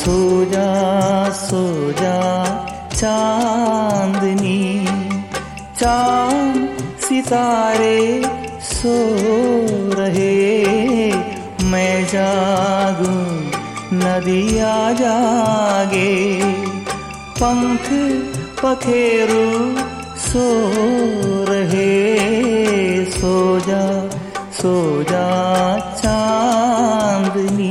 सो जा चांदनी, चांद सितारे सो रहे, मैं जागूं नदिया जागे, पंख पखेरू सो रहे, सो जा चांदनी।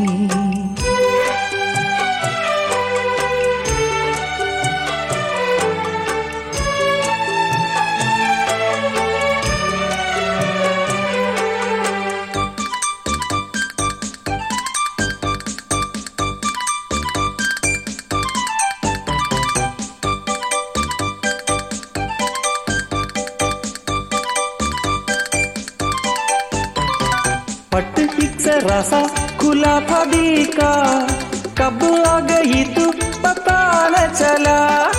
पट एक जरा सा खुला था दिल का, कब आ गई तू पता न चला।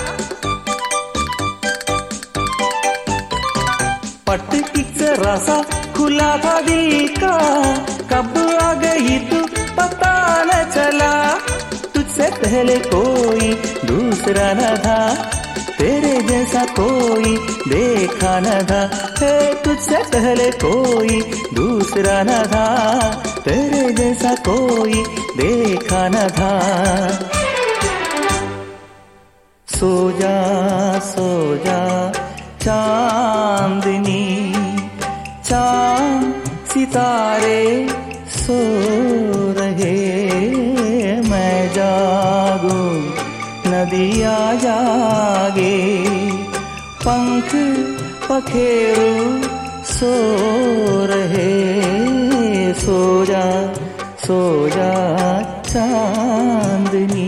पट एक जरा सा खुला था दिल का, कब आ गई तू पता न चला। तुझसे पहले कोई दूसरा न था, तेरे जैसा कोई देखा न था। तुझसे पहले कोई दूसरा न था, तेरे जैसा कोई देखा न था। सो जा चांदनी, चांद सितारे सो रहे, मैं जागूं नदिया जागे, पंख पखेरू सो रहे, सो जा चांदनी।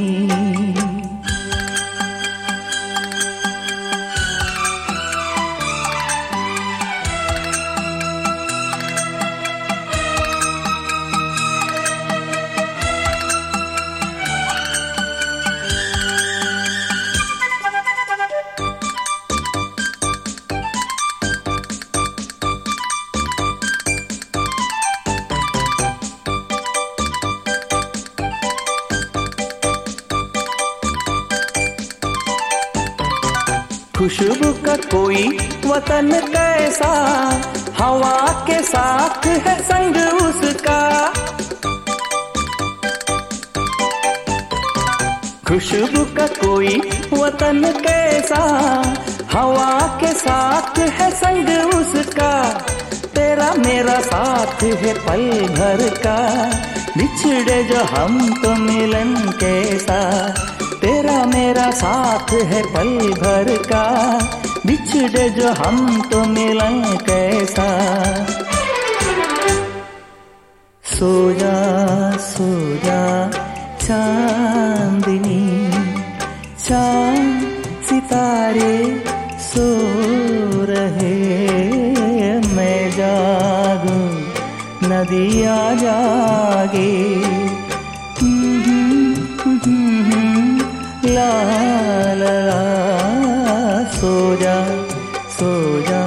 खुशबू का कोई वतन कैसा, हवा के साथ है संग उसका। खुशबू का कोई वतन कैसा, हवा के साथ है संग उसका। तेरा मेरा साथ है पल भर का, बिछड़े जो हम तो मिलन कैसा। तेरा मेरा साथ है पल भर का, बिछड़े जो हम तो मिलन कैसा। सो जा चांदनी, चांद सितारे सो रहे, मैं जागूं नदिया जागे। ला ला ला, सो जा